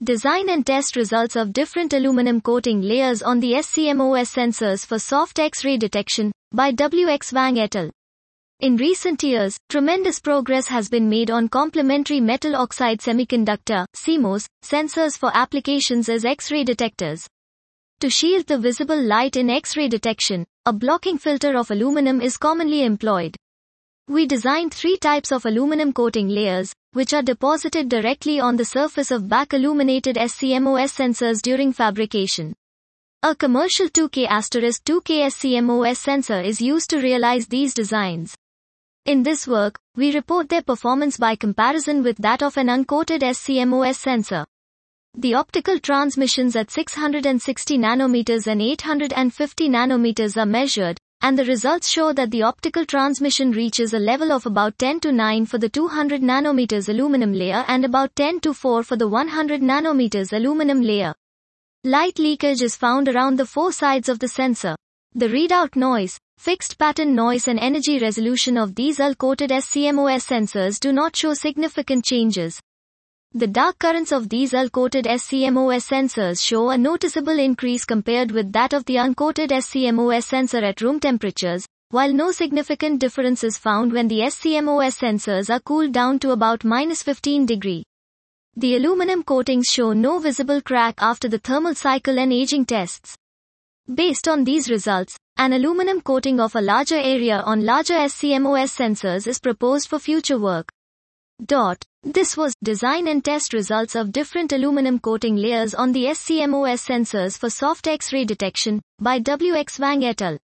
Design and test results of different aluminum coating layers on the SCMOS sensors for soft X-ray detection, by W.X. Wang et al. In recent years, tremendous progress has been made on complementary metal oxide semiconductor (CMOS) sensors for applications as X-ray detectors. To shield the visible light in X-ray detection, a blocking filter of aluminum is commonly employed. We designed 3 types of aluminum coating layers, which are deposited directly on the surface of back-illuminated SCMOS sensors during fabrication. A commercial 2K*2K SCMOS sensor is used to realize these designs. In this work, we report their performance by comparison with that of an uncoated SCMOS sensor. The optical transmissions at 660 nanometers and 850 nanometers are measured, and the results show that the optical transmission reaches a level of about 10:9 for the 200 nanometers aluminum layer and about 10:4 for the 100 nanometers aluminum layer. Light leakage is found around the 4 sides of the sensor. The readout noise, fixed pattern noise and energy resolution of these UL-coated SCMOS sensors do not show significant changes. The dark currents of these UL-coated SCMOS sensors show a noticeable increase compared with that of the uncoated SCMOS sensor at room temperatures, while no significant difference is found when the SCMOS sensors are cooled down to about -15 degrees. The aluminum coatings show no visible crack after the thermal cycle and aging tests. Based on these results, an aluminum coating of a larger area on larger SCMOS sensors is proposed for future work. This was design and test results of different aluminum coating layers on the SCMOS sensors for soft X-ray detection, by W.X. Wang et al.